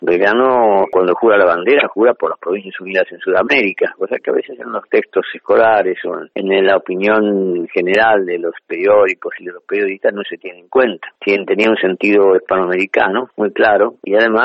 Belgrano, cuando jura la bandera, jura por las Provincias Unidas en Sudamérica, cosa que a veces en los textos escolares o en la opinión general de los periódicos y de los periodistas no se tiene en cuenta. Tenía un sentido hispanoamericano muy claro, y además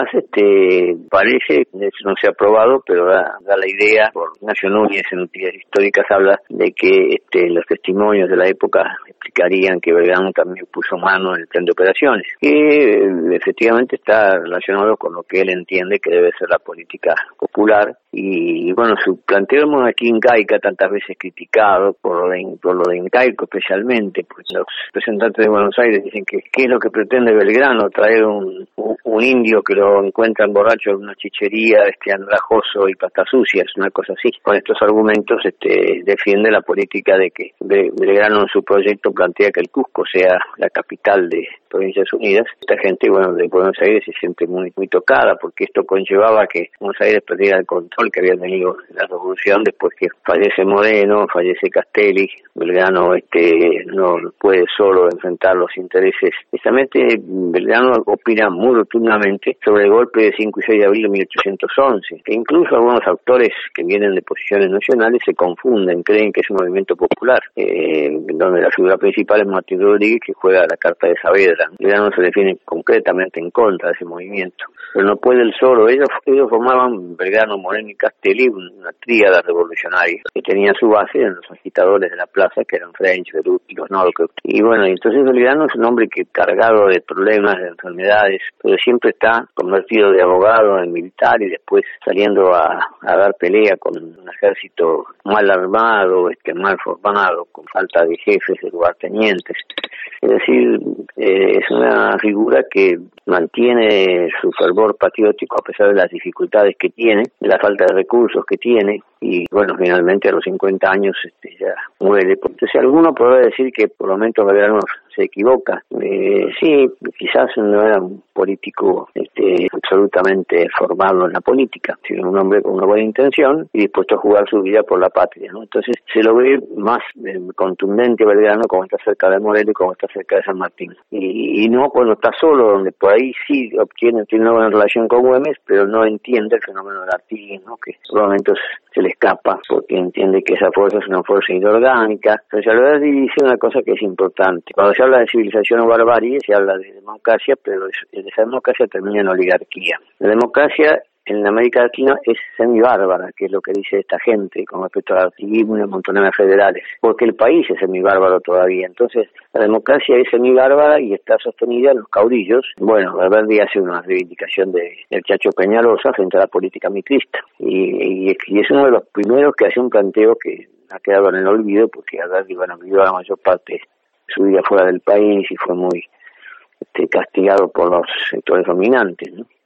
parece, eso no se ha probado, pero da la idea, por Ignacio Núñez en Noticias Históricas habla de que los testimonios de la época explicarían que Belgrano también puso mano en el plan de operaciones, que efectivamente está relacionado con lo que él entiende que debe ser la política popular. Y bueno, su planteo de monarquía incaica, tantas veces criticado por lo de incaico especialmente, pues los representantes de Buenos Aires dicen que ¿qué es lo que pretende Belgrano? Traer un indio que lo encuentran borracho en una chichería, andrajoso y pata sucia, es una cosa así. Con estos argumentos defiende la política de que Belgrano en su proyecto plantea que el Cusco sea la capital de Provincias Unidas. Esta gente, de Buenos Aires se siente muy, muy tocada, porque esto conllevaba que Buenos Aires perdiera el control que había tenido la revolución después que fallece Moreno, fallece Castelli. Belgrano no puede solo enfrentar los intereses. Precisamente Belgrano opina muy rotundamente sobre el golpe de 5 y 6 de abril de 1811, que incluso algunos autores que vienen de posiciones nacionales se confunden, creen que es un movimiento popular, donde la figura principal es Martín Rodríguez, que juega la carta de Saavedra. Belgrano se define concretamente en contra de ese movimiento, pero no puede él solo. Ellos formaban, Belgrano, Moreno y Castelli, una tríada revolucionaria que tenía su base en los agitadores de la plaza, que eran French, Berut y los Norcos. Y entonces Belgrano es un hombre que cargado de problemas, de enfermedades, pero siempre está convertido de abogado en militar y después saliendo a dar pelea con un ejército mal armado, mal formado, con falta de jefes, de lugartenientes. Es decir, es una figura que mantiene su fervor patriótico a pesar de las dificultades que tiene, de la falta de recursos que tiene, y finalmente a los 50 años ya muere. Entonces alguno podrá decir que por momentos Belgrano se equivoca. Sí, quizás no era un político absolutamente formado en la política, sino un hombre con una buena intención y dispuesto a jugar su vida por la patria, ¿no? Entonces se lo ve más contundente Belgrano como está cerca de Moreno y como está cerca de San Martín. Y no cuando está solo, donde por ahí sí tiene una buena relación con Güemes, pero no entiende el fenómeno del artiguismo, que por momentos se le escapa, porque entiende que esa fuerza es una fuerza inorgánica. Entonces, a la verdad dice una cosa que es importante. Cuando se habla de civilización o barbarie, se habla de democracia, pero esa democracia termina en oligarquía. La democracia en América Latina es semibárbara, que es lo que dice esta gente con respecto al artiguismo y las montoneras federales, porque el país es semibárbaro todavía. Entonces, la democracia es semibárbara y está sostenida en los caudillos. Valverde hace una reivindicación del Chacho Peñalosa frente a la política mitrista, y es uno de los primeros que hace un planteo que ha quedado en el olvido, porque Alberti vivió la mayor parte de su vida fuera del país y fue muy castigado por los sectores dominantes, ¿no?